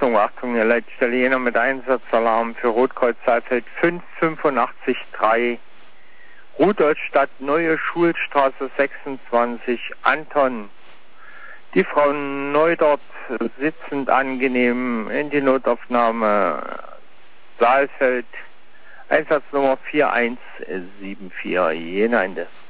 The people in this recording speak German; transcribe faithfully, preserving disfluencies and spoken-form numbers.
Achtung, Achtung, der Leitstelle Jena mit Einsatzalarm für Rotkreuz Saalfeld fünf fünfundachtzig drei, Rudolstadt, Neue Schulstraße sechsundzwanzig, Anton. Die Frau Neudort sitzend angenehm in die Notaufnahme Saalfeld, Einsatznummer vier eins sieben vier, Jena Ende.